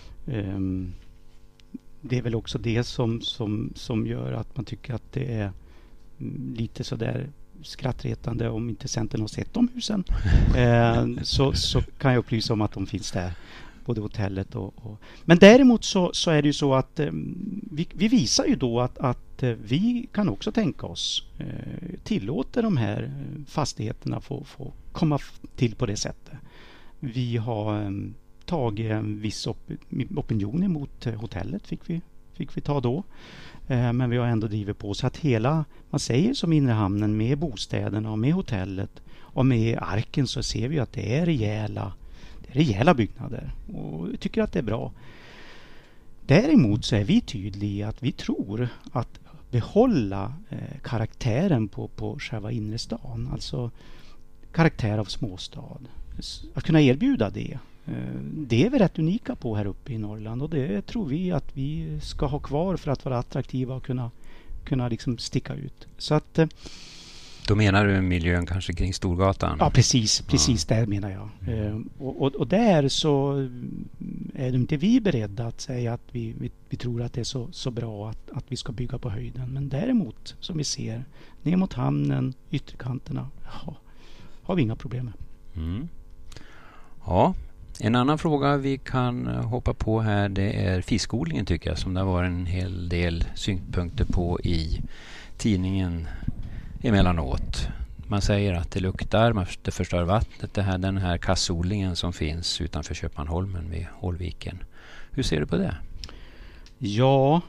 S4: det är väl också det som gör att man tycker att det är lite sådär skrattretande om inte Centern har sett de husen. Så kan jag upplysa om att de finns där. Både hotellet och... Men däremot så är det ju så att vi visar ju då att vi kan också tänka oss tillåter de här fastigheterna få komma till på det sättet. Vi har tagit en viss opinion emot hotellet fick vi ta då. Men vi har ändå drivit på så att man säger som Inre hamnen med bostäderna och med hotellet och med arken så ser vi att det är rejäla byggnader och vi tycker att det är bra. Däremot så är vi tydliga att vi tror att behålla karaktären på själva inre stan, alltså karaktär av småstad. Att kunna erbjuda det. Det är vi rätt unika på här uppe i Norrland och det tror vi att vi ska ha kvar för att vara attraktiva och kunna liksom sticka ut. Så att
S2: Då menar du miljön kanske kring Storgatan?
S4: Ja, precis där menar jag. Och där så är inte vi beredda att säga att vi tror att det är så bra att vi ska bygga på höjden. Men däremot, som vi ser, ner mot hamnen, ytterkanterna, har vi inga problem med.
S2: Mm. Ja, en annan fråga vi kan hoppa på här, det är fiskodlingen tycker jag, som det var en hel del synpunkter på i tidningen emellanåt. Man säger att det luktar, det förstör vattnet, den här kassodlingen som finns utanför Köpmanholmen vid Hålviken. Hur ser du på det?
S4: Ja,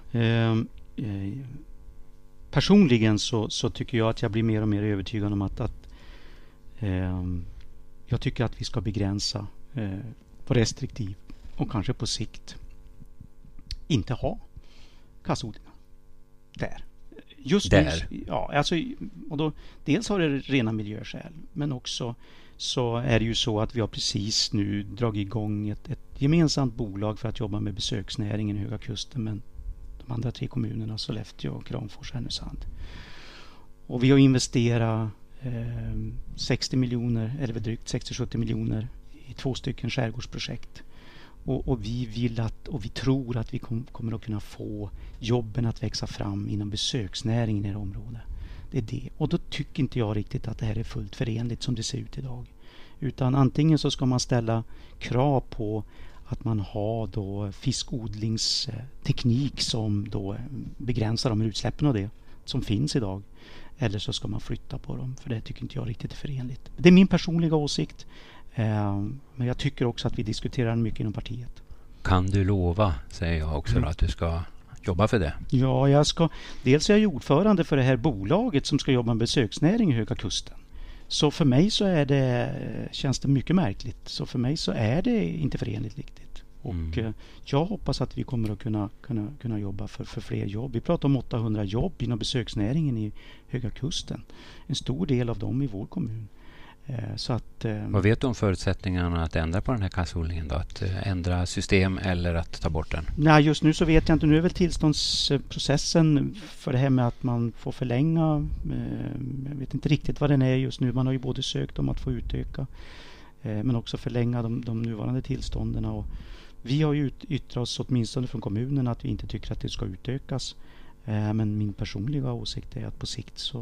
S4: personligen så tycker jag att jag blir mer och mer övertygad om att jag tycker att vi ska begränsa på restriktiv och kanske på sikt inte ha kassodlingar där. Just
S2: där?
S4: Nu, ja, alltså, och då, dels har det rena miljöskäl, men också så är det ju så att vi har precis nu dragit igång ett gemensamt bolag för att jobba med besöksnäringen i Höga Kusten, men de andra 3 kommunerna, Sollefteå, Kramfors och Härnösand. Och vi har investerat 60 miljoner, eller drygt 60-70 miljoner i 2 stycken skärgårdsprojekt. Och vi vill och vi tror att vi kommer att kunna få jobben att växa fram inom besöksnäringen i det området. Det är det. Och då tycker inte jag riktigt att det här är fullt förenligt som det ser ut idag. Utan antingen så ska man ställa krav på att man har då fiskodlingsteknik som då begränsar de utsläppen av det som finns idag. Eller så ska man flytta på dem, för det tycker inte jag riktigt är förenligt. Det är min personliga åsikt. Men jag tycker också att vi diskuterar mycket inom partiet.
S2: Kan du lova, säger jag också, att du ska jobba för det?
S4: Ja, dels är jag ordförande för det här bolaget som ska jobba med besöksnäring i Höga Kusten. Så för mig så känns det mycket märkligt. Så för mig så är det inte förenligt riktigt. Och jag hoppas att vi kommer att kunna jobba för fler jobb. Vi pratar om 800 jobb inom besöksnäringen i Höga Kusten. En stor del av dem i vår kommun. Så att,
S2: vad vet du om förutsättningarna att ändra på den här kassodlingen då? Att ändra system eller att ta bort den?
S4: Nej, just nu så vet jag inte. Nu är väl tillståndsprocessen för det här med att man får förlänga. Jag vet inte riktigt vad den är just nu. Man har ju både sökt om att få utöka men också förlänga de nuvarande tillstånden. Och vi har ju yttrat oss åtminstone från kommunen att vi inte tycker att det ska utökas. Men min personliga åsikt är att på sikt så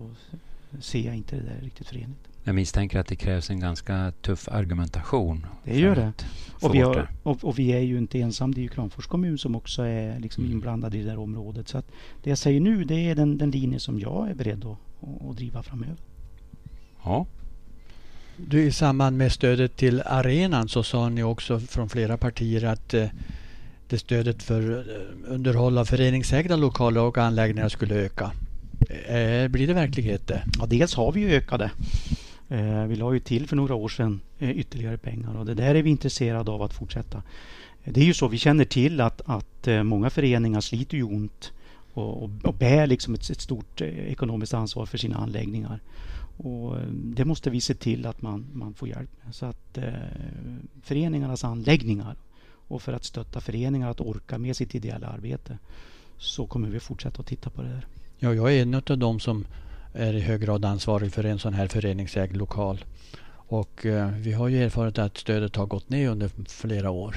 S4: ser jag inte det där riktigt förenligt.
S2: Jag misstänker att det krävs en ganska tuff argumentation.
S4: Det gör det. Och vi är ju inte ensam. Det är ju Kramfors kommun som också är liksom inblandad i det där området. Så att det jag säger nu, det är den linje som jag är beredd att driva framöver.
S2: Ja.
S3: Du, i samband med stödet till arenan så sa ni också från flera partier att det stödet för underhåll av föreningsägda lokaler och anläggningar skulle öka. Blir det verklighet det?
S4: Ja, dels har vi ju ökade. Vi la ju till för några år sedan ytterligare pengar och det där är vi intresserade av att fortsätta. Det är ju så, vi känner till att många föreningar sliter ju ont och bär liksom ett stort ekonomiskt ansvar för sina anläggningar. Och det måste vi se till att man får hjälp med. Så att föreningarnas anläggningar och för att stötta föreningar att orka med sitt ideella arbete, så kommer vi fortsätta att titta på det där.
S3: Ja, jag är en av dem som är i hög grad ansvarig för en sån här föreningsägd lokal. Och vi har ju erfarit att stödet har gått ner under flera år.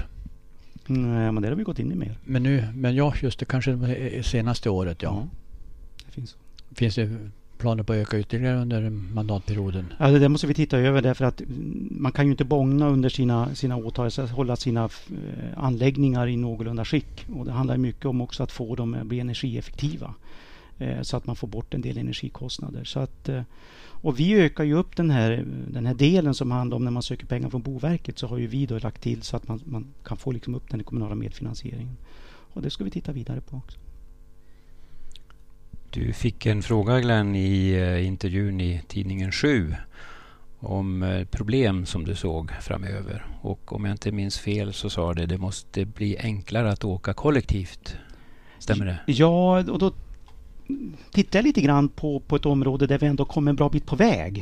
S4: Men det har vi gått in i mer.
S3: Men ja, just det, kanske det senaste året, ja.
S4: Det finns.
S3: Finns det planer på att öka ytterligare under mandatperioden?
S4: Ja, det måste vi titta över, därför att man kan ju inte bångna under sina åtaganden, att hålla sina anläggningar i någorlunda skick. Och det handlar mycket om också att få dem att bli energieffektiva. Så att man får bort en del energikostnader. Så att, och vi ökar ju upp den här delen som handlar om när man söker pengar från Boverket, så har ju vi då lagt till så att man kan få liksom upp den kommunala medfinansieringen. Och det ska vi titta vidare på också.
S2: Du fick en fråga, Glenn, i intervjun i tidningen 7 om problem som du såg framöver. Och om jag inte minns fel så sa det måste bli enklare att åka kollektivt. Stämmer det?
S4: Ja, och då tittar jag lite grann på ett område där vi ändå kommer en bra bit på väg.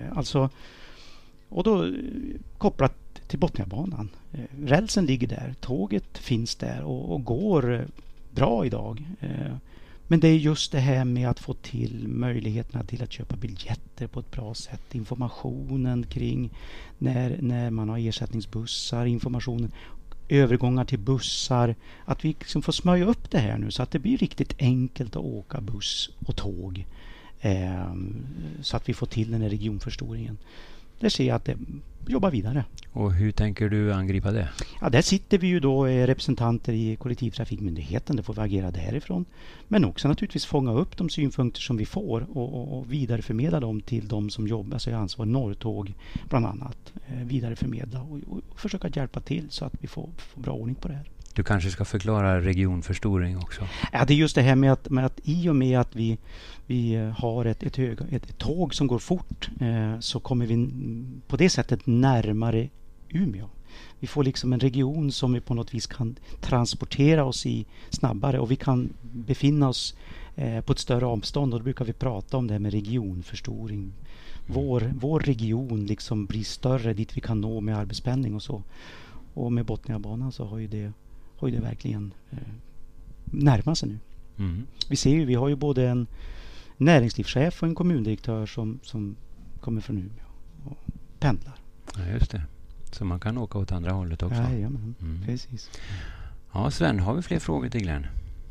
S4: Och då kopplat till Botniabanan. Rälsen ligger där, tåget finns där och går bra idag. Men det är just det här med att få till möjligheterna till att köpa biljetter på ett bra sätt. Informationen kring när man har ersättningsbussar, informationen, övergångar till bussar. Att vi liksom får smörja upp det här nu så att det blir riktigt enkelt att åka buss och tåg. Så att vi får till den här regionförstoringen. Där ser jag att det jobbar vidare.
S2: Och hur tänker du angripa det?
S4: Ja, där sitter vi ju då representanter i kollektivtrafikmyndigheten. Det får vi agera därifrån. Men också naturligtvis fånga upp de synpunkter som vi får och vidareförmedla dem till de som jobbar, så jag ansvarar Norrtåg bland annat. Vidareförmedla och försöka hjälpa till så att vi får bra ordning på det här.
S2: Du kanske ska förklara regionförstoring också?
S4: Ja, det är just det här med att i och med att vi har ett tåg som går fort, så kommer vi på det sättet närmare Umeå. Vi får liksom en region som vi på något vis kan transportera oss i snabbare, och vi kan befinna oss på ett större avstånd, och då brukar vi prata om det här med regionförstoring. Vår region liksom blir större dit vi kan nå med arbetspendling och så. Och med Botniabanan så har ju det verkligen närmat sig nu.
S2: Mm.
S4: Vi ser ju, vi har ju både en näringslivschef och en kommundirektör som kommer från Umeå och pendlar.
S2: Ja, just det. Så man kan åka åt andra hållet också.
S4: Jajamän, precis.
S2: Ja, Sven, har vi fler frågor till Glenn?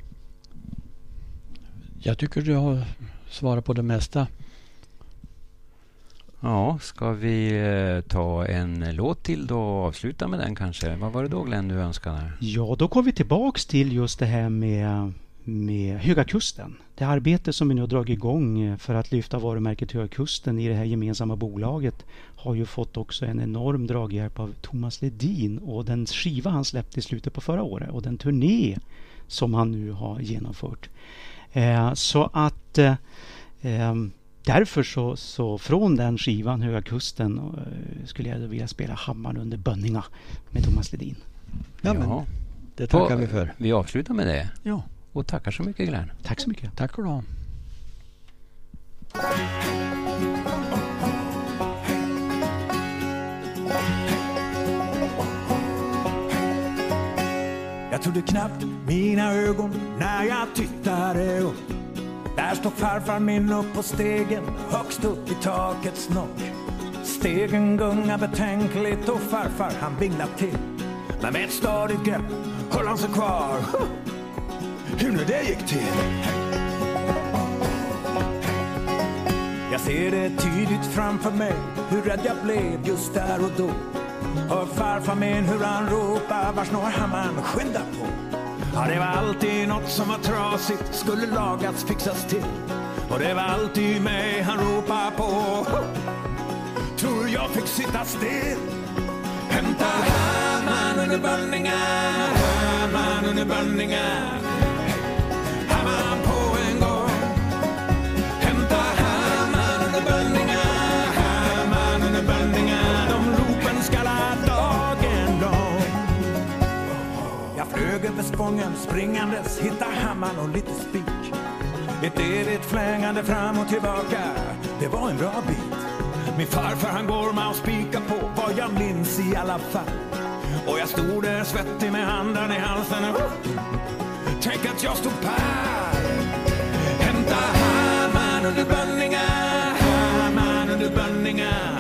S3: Jag tycker du har svarat på det mesta.
S2: Ja, ska vi ta en låt till då och avsluta med den kanske? Vad var det då, Glenn, du önskade?
S4: Ja, då kommer vi tillbaks till just det här med Höga Kusten. Det arbete som vi nu har dragit igång för att lyfta varumärket Höga Kusten i det här gemensamma bolaget har ju fått också en enorm draghjälp av Thomas Ledin och den skiva han släppte i slutet på förra året och den turné som han nu har genomfört. Så att därför så från den skivan Höga Kusten skulle jag vilja spela Hammaren under Bönninga med Thomas Ledin.
S3: Ja, men det tackar vi för.
S2: Vi avslutar med det.
S3: Ja.
S2: Och tackar så mycket, Glenn.
S4: Tack så mycket.
S3: Tack för det.
S5: Jag trodde knappt mina ögon när jag tittade upp. Där står farfar min upp på stegen, högst upp i takets nock. Stegen gungar betänkligt och farfar han vinglar till. Men med ett stadigt grepp höll han sig kvar. Hur nu det gick till. Jag ser det tydligt framför mig, hur rädd jag blev just där och då. Hör farfar min hur han ropar, var snår hammaren, skynda på. Ja, det var alltid något som var trasigt, skulle lagats, fixas till. Och det var alltid mig han ropar på. Tror jag fick sitta still. Hämta hammaren under Bönninga, hammaren under Bönninga. Hammaren på en gång. Hämta hammaren under Bönninga, hammaren under Bönninga. De ropen skalla dagen lång. Jag flög över Spången springandes, hitta hammaren och lite spik. Ett evigt flängande fram och tillbaka, det var en bra bit. Min farfar han går med och spikar på, vad jag minns i alla fall. Och jag stod där svettig med handen i halsen. Tänk att jag stod pär. Hämta hammaren under Bönninga, hammaren under Bönninga.